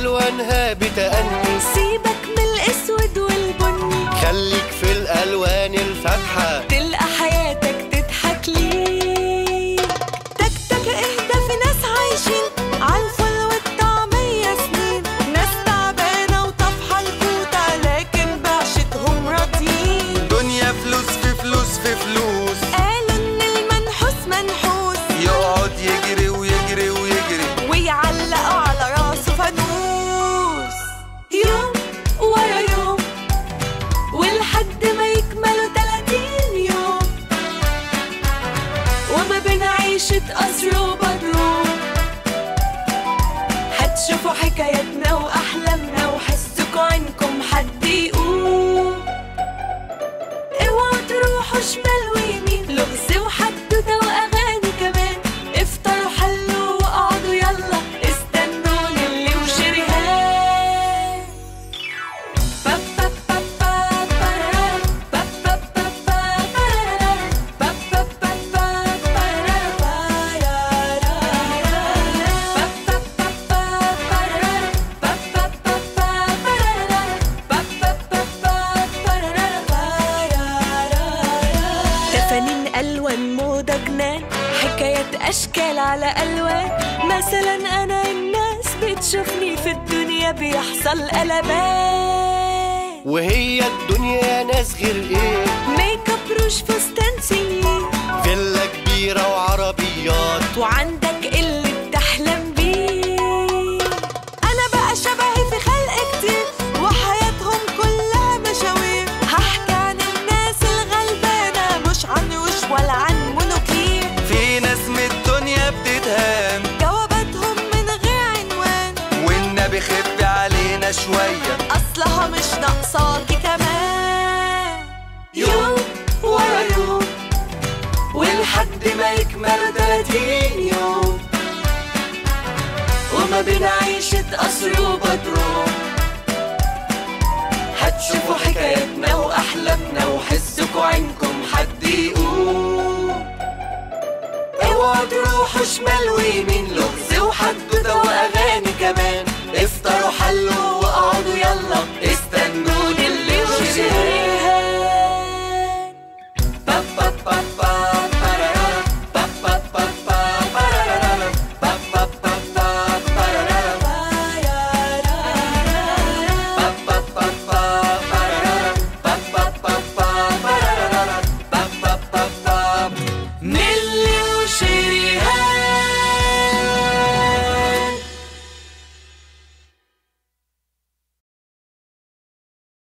ألوانها بتأني. سيبك من الأسود والبني، خليك في الألوان الفاتحة، تلقى حياتك تضحك ليك. تك تك اهدى، في ناس عايشين عالفل والطعمية سنين، ناس تعبانة وطفحة الكوتة لكن بعشتهم راضيين. دنيا فلوس في فلوس في فلوس، قالوا إن المنحوس منحوس، يقعد يجري ويجري ويجري ويعلقوا على راسه فانوس. يوم ورا يوم ولحد ما يكملوا 30 يوم، وما بين عيشة قصر وبدروم هتشوفوا حكاياتنا وأحلامنا، وحسكوا عنكم حد يقوم. اوعوا تروحوا شمال ويمين، لغز وحدوتة وأغاني كمان. افطروا حلوا وقعدوا يلا، استنوني اللي وشريهان. تفانين ألوان موضة جنان، حكايات أشكال على ألوان. مثلا أنا الناس بتشوفني في الدنيا بيحصل قلبان، وهي الدنيا ناس غير ايه، ميك اب روش فستان سنين، فيلا كبيرة وعربيات، وعندك اللي بتحلم بيه. أنا بقى شبهي في خلق كتير، وحياتهم كلها مشاوير. هحكي عن الناس الغلبانة، مش عن وش ولا عن منوكير. في ناس من الدنيا بتتهان، جواباتهم من غير عنوان، والنبي خف علينا شوية، أصلها مش ناقصاكي كمان. يوم ورا يوم ولحد ما يكمل 30 يوم، وما بين عيشة قصر وبدروم هتشوفوا حكاياتنا وأحلامنا، وحسكوا عنكم حد يقوم. اوعوا تروحوا شمال ويمين،